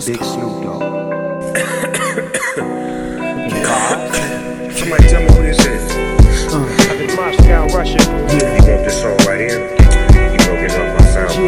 Big Snoop Dogg. Somebody tell me who this is. It's Moscow, Russia. Yeah. You want this song right here? You go get off my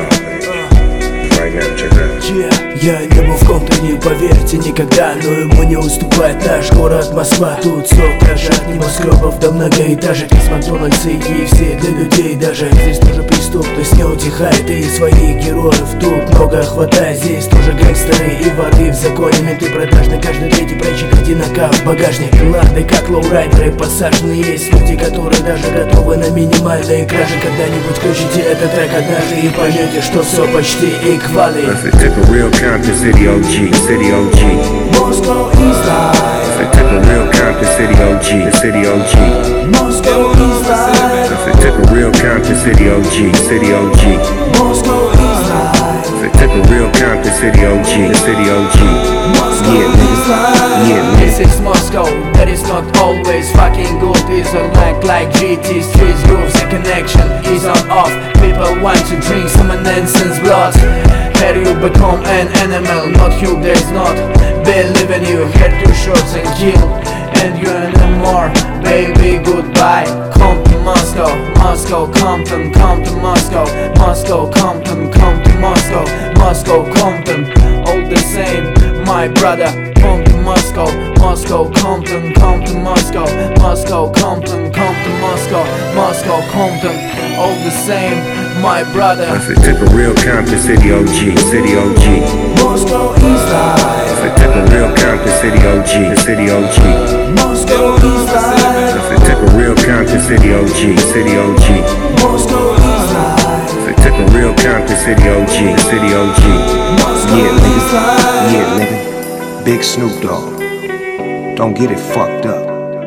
SoundCloud. Right now, check it out. Я не был в ком-то, не поверьте никогда, но ему не уступает наш город Москва. Тут столько же небоскребов до многоэтажек, есть Макдональдсы и все для людей даже. Здесь тоже преступность не утихает, и своих героев тут много хватает. Здесь тоже гангстеры и воры в законе, менты продажны, каждый третий прячет одинако в багажник. Ларды как лоурайдеры посажены, есть люди, которые даже готовы на минимальные кражи. Когда-нибудь включите этот трек однажды и поймете, что все почти эквали. Took a real Compton City OG, City OG. Moscow East Side. Took a real Compton City OG, the City OG. Moscow East Side. Took a real Compton City OG, City OG. Moscow East Side. Took a real Compton City OG, the City OG. Yeah, nigga. Yeah, This nigga. is Moscow, that is not always fucking good. It's a like GT streets grooves. The connection is on off. People want to drink some nonsense blood. Here you become an animal, not you, there's not believe in you. Head to shots and kill, and you're no more. Baby, goodbye. Come to Moscow, Moscow, Compton, come to Moscow, Moscow, Compton, come to Moscow, Moscow, Compton, all the same. My brother, come to Moscow, Moscow, Compton, come to Moscow, Moscow, Compton, come to Moscow, Moscow, Compton, all the same. My brother. Took a real Compton City OG, City OG. Moscow East Side. Took a real Compton City OG, the City OG. Moscow East Side. Took a real Compton City OG, City OG. Moscow East Side. Took a real Compton City OG, City OG. Yeah, nigga. Yeah, nigga. Big Snoop Dogg. Don't get it fucked up.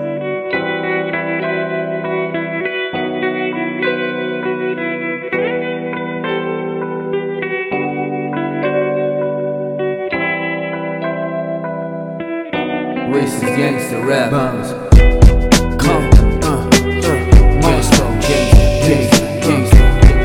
This is gangsta rap. Compton, Moscow, gangsta,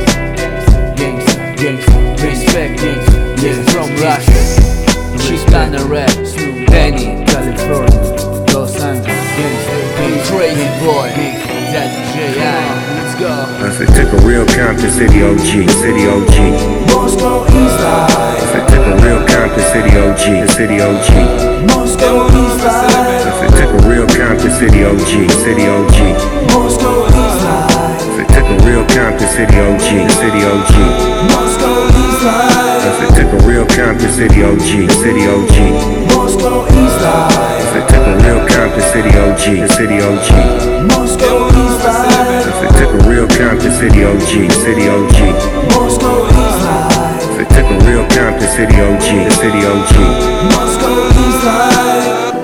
respect, yeah, from Russia. She's Ghana rap, Penny, California, Los Angeles, gangsta, crazy boy, Daddy J.I. Let's go. Took a real Compton City OG, City OG. Moscow East Side. Took a real Compton City OG, the City OG. Moscow East Side. Took a real Compton City OG, City OG. Moscow East Side. Took a real Compton City OG, the City OG. Moscow East Side. Took a real Compton City OG, the City OG. Moscow East Side. Took a real Compton City OG, the City OG. Moscow East Side. Took a real Compton City OG, City OG. Moscow East Side. Took a real Compton City OG, the City OG. Moscow East Side.